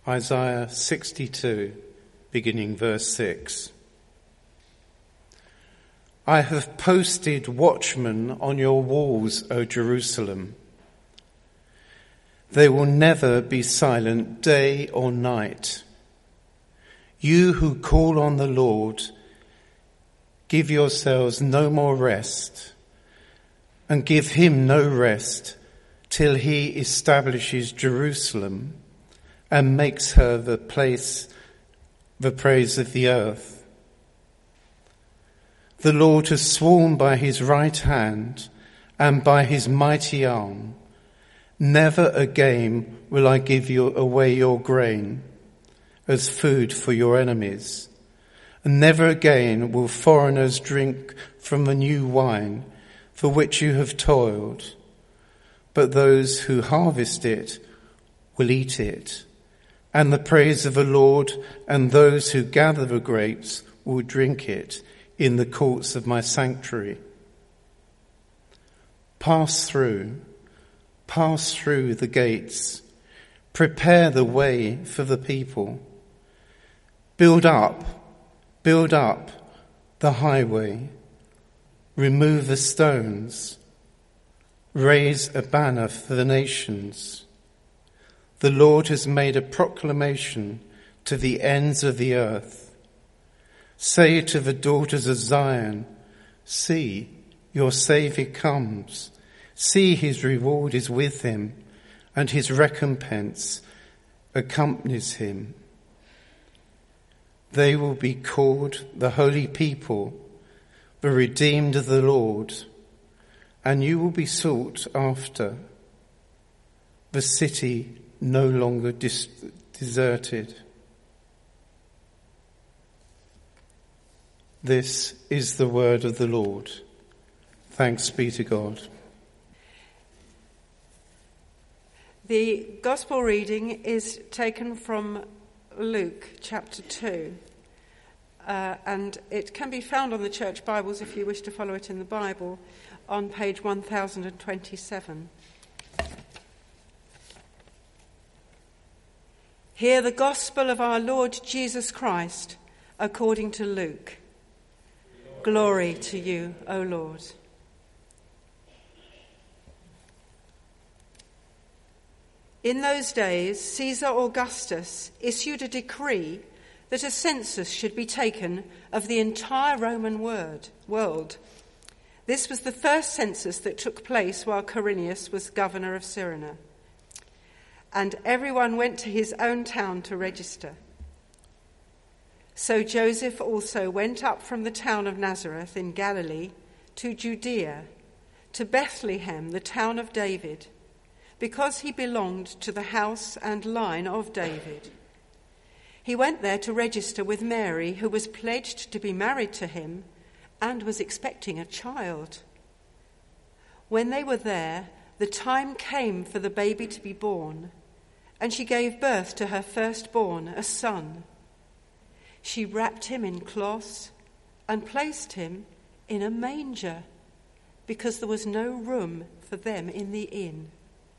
Isaiah 62, beginning verse 6. I have posted watchmen on your walls, O Jerusalem. They will never be silent day or night. You who call on the Lord, give yourselves no more rest, and give him no rest till he establishes Jerusalem and makes her the praise of the earth. The Lord has sworn by his right hand and by his mighty arm, never again will I give you away your grain as food for your enemies, and never again will foreigners drink from the new wine for which you have toiled, but those who harvest it will eat it, and the praise of the Lord and those who gather the grapes will drink it in the courts of my sanctuary. Pass through the gates, prepare the way for the people. Build up the highway, remove the stones, raise a banner for the nations. The Lord has made a proclamation to the ends of the earth. Say to the daughters of Zion, see, your Saviour comes. See, his reward is with him, and his recompense accompanies him. They will be called the holy people, the redeemed of the Lord, and you will be sought after, the city no longer deserted. This is the word of the Lord. Thanks be to God. The Gospel reading is taken from Luke chapter 2, and it can be found on the Church Bibles if you wish to follow it in the Bible on page 1027. Hear the Gospel of our Lord Jesus Christ according to Luke. Glory to you, O Lord. In those days, Caesar Augustus issued a decree that a census should be taken of the entire Roman world. This was the first census that took place while Quirinius was governor of Cyrene. And everyone went to his own town to register. So Joseph also went up from the town of Nazareth in Galilee to Judea, to Bethlehem, the town of David, because he belonged to the house and line of David. He went there to register with Mary, who was pledged to be married to him and was expecting a child. When they were there, the time came for the baby to be born, and she gave birth to her firstborn, a son. She wrapped him in cloths and placed him in a manger, because there was no room for them in the inn.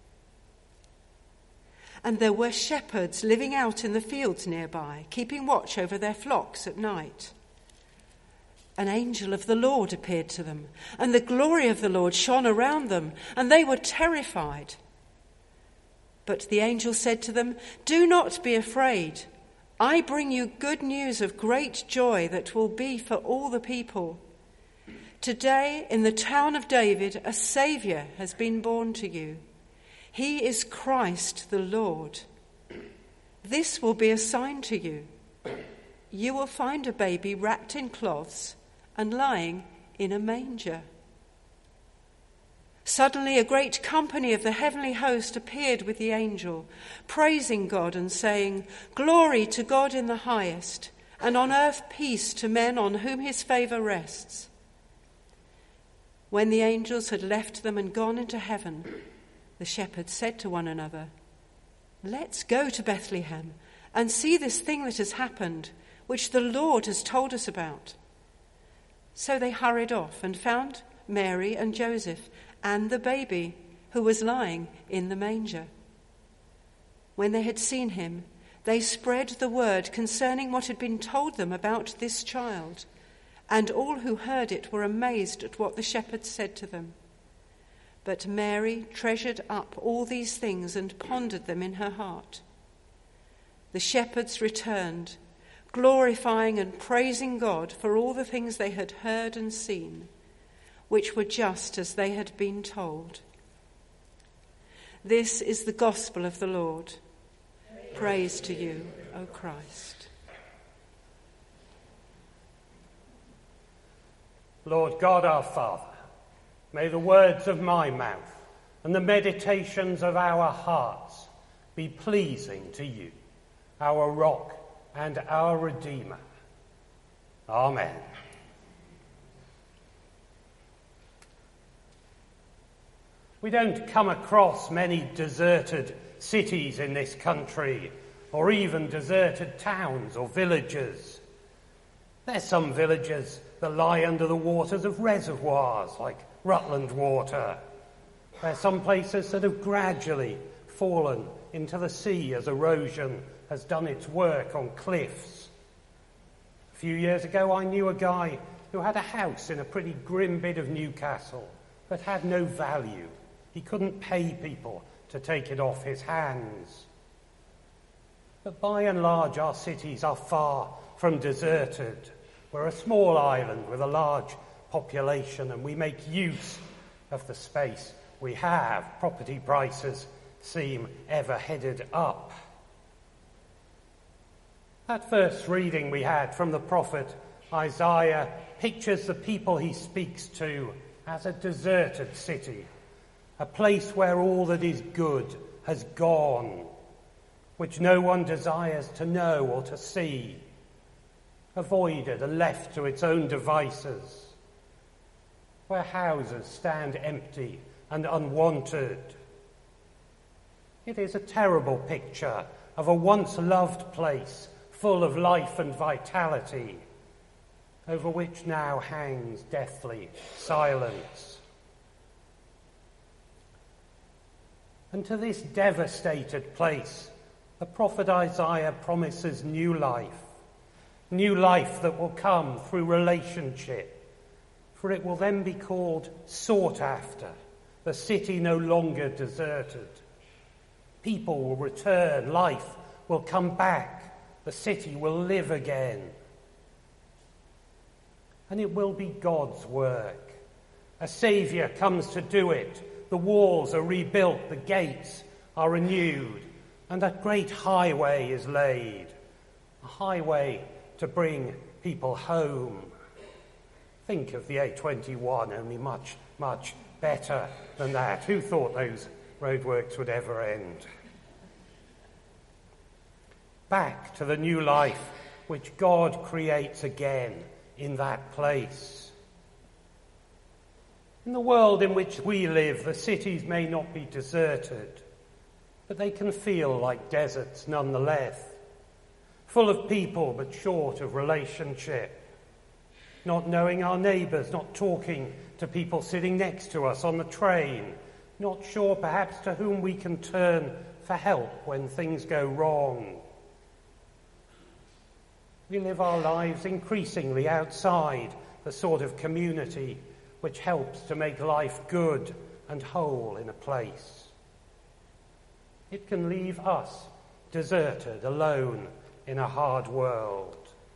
And there were shepherds living out in the fields nearby, keeping watch over their flocks at night. An angel of the Lord appeared to them, and the glory of the Lord shone around them, and they were terrified. But the angel said to them, "Do not be afraid. I bring you good news of great joy that will be for all the people. Today, in the town of David, a Saviour has been born to you. He is Christ the Lord. This will be a sign to you. You will find a baby wrapped in cloths and lying in a manger." Suddenly a great company of the heavenly host appeared with the angel, praising God and saying, "Glory to God in the highest, and on earth peace to men on whom his favour rests." When the angels had left them and gone into heaven, the shepherds said to one another, "Let's go to Bethlehem and see this thing that has happened, which the Lord has told us about." So they hurried off and found Mary and Joseph and the baby, who was lying in the manger. When they had seen him, They spread the word concerning what had been told them about this child, and all who heard it were amazed at what the shepherds said to them. But Mary treasured up all these things and pondered them in her heart. The shepherds returned, glorifying and praising God for all the things they had heard and seen, which were just as they had been told. This is the gospel of the Lord. Praise to you, O Christ. Lord God our Father, may the words of my mouth and the meditations of our hearts be pleasing to you, our rock and our Redeemer. Amen. We don't come across many deserted cities in this country, or even deserted towns or villages. There's some villages that lie under the waters of reservoirs, like Rutland Water. There's some places that have gradually fallen into the sea as erosion has done its work on cliffs. A few years ago, I knew a guy who had a house in a pretty grim bit of Newcastle that had no value. He couldn't pay people to take it off his hands. But by and large, our cities are far from deserted. We're a small island with a large population, and we make use of the space we have. Property prices seem ever headed up. That first reading we had from the prophet Isaiah pictures the people he speaks to as a deserted city, a place where all that is good has gone, which no one desires to know or to see, avoided and left to its own devices, where houses stand empty and unwanted. It is a terrible picture of a once loved place full of life and vitality, over which now hangs deathly silence. And to this devastated place, the prophet Isaiah promises new life that will come through relationship, for it will then be called sought after, the city no longer deserted. People will return, life will come back, the city will live again. And it will be God's work. A Saviour comes to do it. The walls are rebuilt, the gates are renewed, and a great highway is laid, a highway to bring people home. Think of the A21, only much, much better than that. Who thought those roadworks would ever end? Back to the new life which God creates again in that place. In the world in which we live, the cities may not be deserted, but they can feel like deserts nonetheless, full of people but short of relationship, not knowing our neighbours, not talking to people sitting next to us on the train, not sure perhaps to whom we can turn for help when things go wrong. We live our lives increasingly outside the sort of community which helps to make life good and whole in a place. It can leave us deserted, alone in a hard world.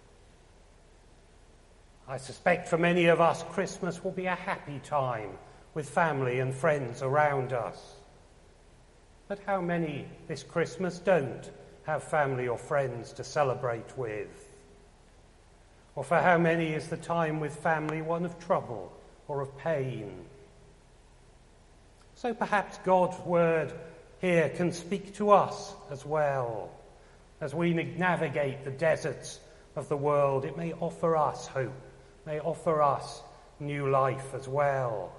I suspect for many of us, Christmas will be a happy time with family and friends around us. But how many this Christmas don't have family or friends to celebrate with? Or for how many is the time with family one of trouble or of pain? So perhaps God's word here can speak to us as well. As we navigate the deserts of the world, it may offer us hope, may offer us new life as well.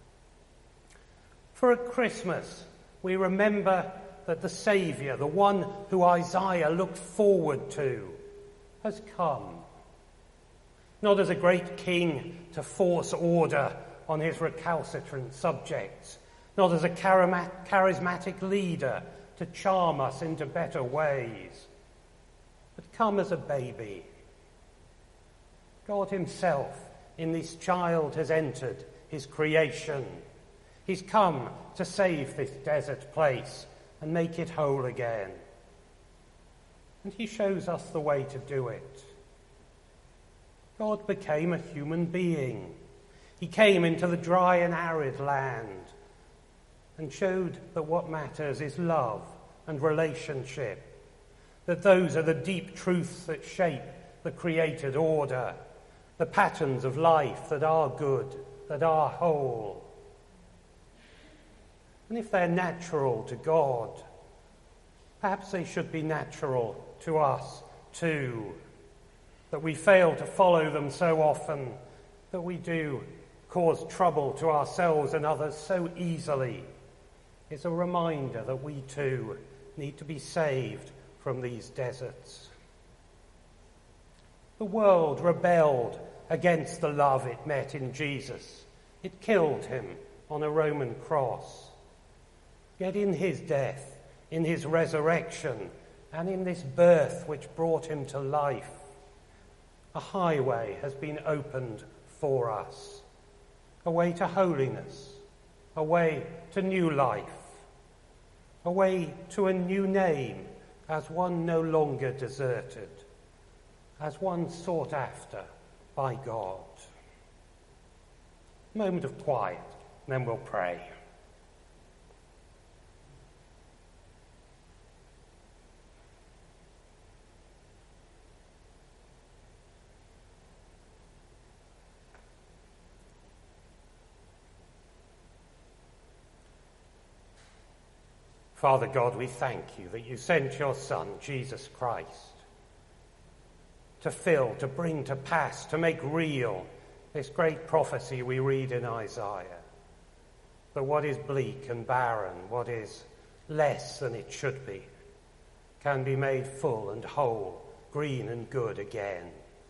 For at Christmas, we remember that the Saviour, the one who Isaiah looked forward to, has come. Not as a great king to force order on his recalcitrant subjects, not as a charismatic leader to charm us into better ways, come as a baby. God himself in this child has entered his creation. He's come to save this desert place and make it whole again. And he shows us the way to do it. God became a human being. He came into the dry and arid land and showed that what matters is love and relationship, that those are the deep truths that shape the created order, the patterns of life that are good, that are whole. And if they're natural to God, perhaps they should be natural to us too, that we fail to follow them so often, that we do cause trouble to ourselves and others so easily. It's a reminder that we too need to be saved from these deserts. The world rebelled against the love it met in Jesus. It killed him on a Roman cross. Yet in his death, in his resurrection, and in this birth which brought him to life, a highway has been opened for us, a way to holiness, a way to new life, a way to a new name as one no longer deserted, as one sought after by God. A moment of quiet, and then we'll pray. Father God, we thank you that you sent your Son, Jesus Christ, to fill, to bring to pass, to make real this great prophecy we read in Isaiah, that what is bleak and barren, what is less than it should be, can be made full and whole, green and good again.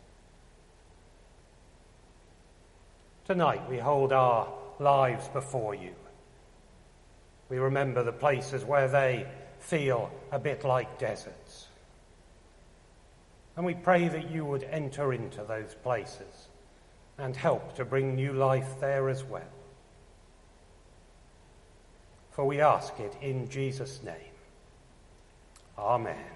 Tonight we hold our lives before you. We remember the places where they feel a bit like deserts. And we pray that you would enter into those places and help to bring new life there as well. For we ask it in Jesus' name. Amen.